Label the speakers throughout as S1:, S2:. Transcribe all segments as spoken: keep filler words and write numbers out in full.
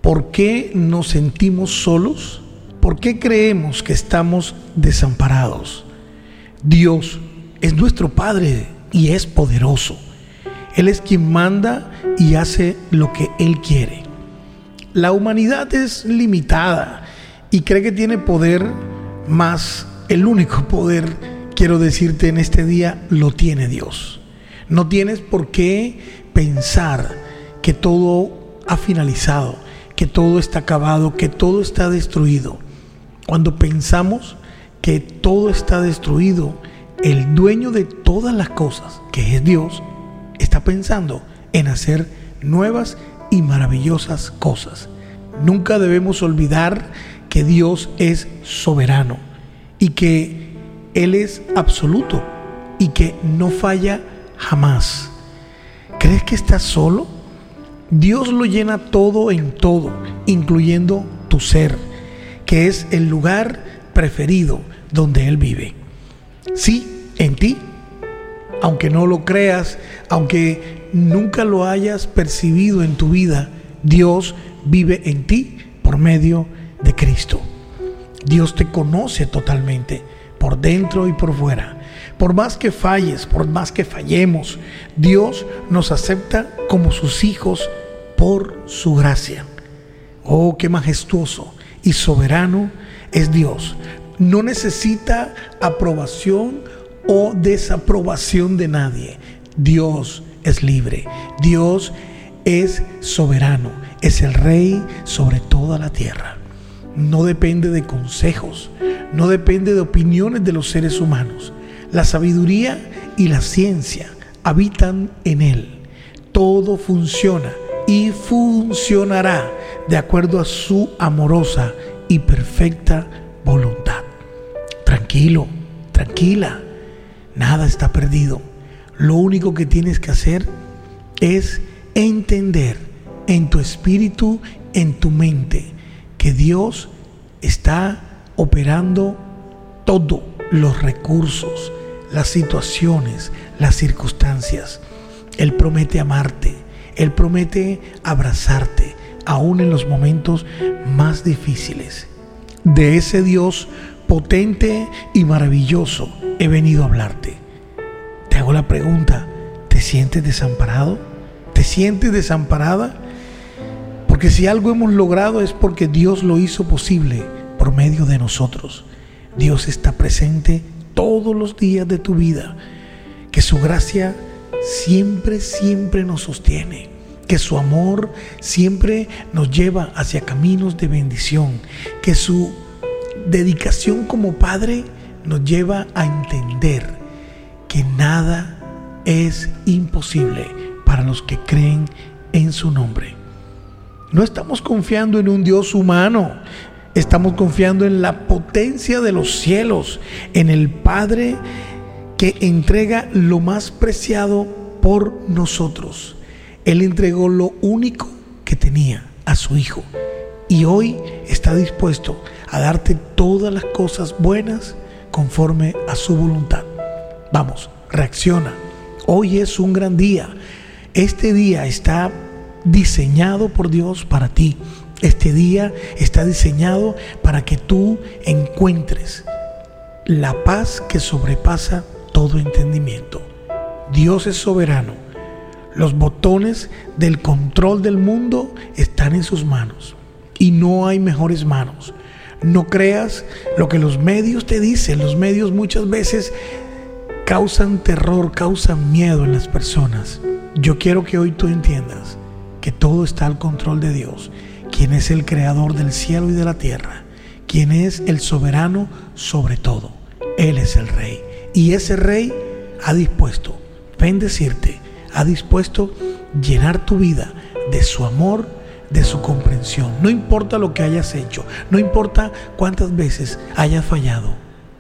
S1: ¿Por qué nos sentimos solos? ¿Por qué creemos que estamos desamparados? Dios es nuestro Padre y es poderoso. Él es quien manda y hace lo que Él quiere. La humanidad es limitada y cree que tiene poder, mas el único poder, quiero decirte en este día, lo tiene Dios. No tienes por qué pensar que todo ha finalizado, que todo está acabado, que todo está destruido. Cuando pensamos que todo está destruido, el dueño de todas las cosas, que es Dios, está pensando en hacer nuevas y maravillosas cosas. Nunca debemos olvidar que Dios es soberano y que Él es absoluto y que no falla jamás. ¿Crees que estás solo? Dios lo llena todo en todo, incluyendo tu ser, que es el lugar preferido donde Él vive. Sí, en ti. Aunque no lo creas, aunque nunca lo hayas percibido en tu vida, Dios vive en ti por medio de Cristo. Dios te conoce totalmente, por dentro y por fuera. Por más que falles, por más que fallemos, Dios nos acepta como sus hijos por su gracia. Oh, qué majestuoso y soberano es Dios. No necesita aprobación o desaprobación de nadie. Dios es libre. Dios es soberano. Es el Rey sobre toda la tierra. No depende de consejos. No depende de opiniones de los seres humanos. La sabiduría y la ciencia habitan en Él. Todo funciona y funcionará de acuerdo a su amorosa y perfecta voluntad. Tranquilo, tranquila. Nada está perdido. Lo único que tienes que hacer es entender en tu espíritu, en tu mente, que Dios está operando todos los recursos, las situaciones, las circunstancias. Él promete amarte, Él promete abrazarte, aún en los momentos más difíciles. De ese Dios potente y maravilloso he venido a hablarte. Te hago la pregunta: ¿te sientes desamparado? ¿Te sientes desamparada? Porque si algo hemos logrado es porque Dios lo hizo posible por medio de nosotros. Dios está presente todos los días de tu vida. Que su gracia siempre, siempre nos sostiene. Que su amor siempre nos lleva hacia caminos de bendición. Que su dedicación como Padre nos lleva a entender que nada es imposible para los que creen en su nombre. No estamos confiando en un Dios humano, estamos confiando en la potencia de los cielos, en el Padre que entrega lo más preciado por nosotros. Él entregó lo único que tenía, a su Hijo, y hoy está dispuesto a darte todas las cosas buenas conforme a su voluntad. Vamos, reacciona. Hoy es un gran día. Este día está diseñado por Dios para ti. Este día está diseñado para que tú encuentres la paz que sobrepasa todo entendimiento. Dios es soberano. Los botones del control del mundo están en sus manos y no hay mejores manos. No creas lo que los medios te dicen. Los medios muchas veces causan terror, causan miedo en las personas. Yo quiero que hoy tú entiendas que todo está al control de Dios, quien es el creador del cielo y de la tierra, quien es el soberano sobre todo. Él es el Rey, y ese Rey ha dispuesto bendecirte, ha dispuesto llenar tu vida de su amor, de su comprensión. No importa lo que hayas hecho, no importa cuántas veces hayas fallado,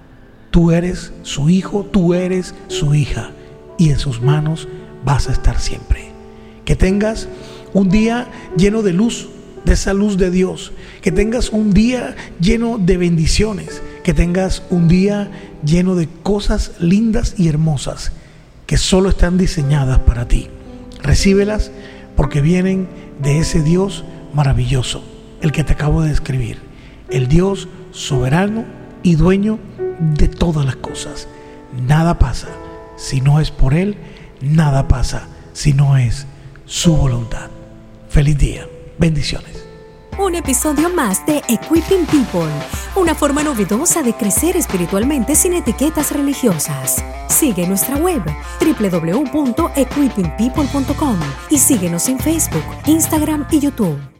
S1: tú eres su hijo, tú eres su hija, y en sus manos vas a estar siempre. Que tengas un día lleno de luz, de esa luz de Dios. Que tengas un día lleno de bendiciones. Que tengas un día lleno de cosas lindas y hermosas que solo están diseñadas para ti. Recíbelas porque vienen de ese Dios maravilloso el que te acabo de describir, el Dios soberano y dueño de todas las cosas. Nada pasa si no es por Él, nada pasa si no es su voluntad. Feliz día, bendiciones.
S2: Un episodio más de Equipping People, una forma novedosa de crecer espiritualmente sin etiquetas religiosas. Sigue nuestra web doble u doble u doble u punto equipping people punto com y síguenos en Facebook, Instagram y YouTube.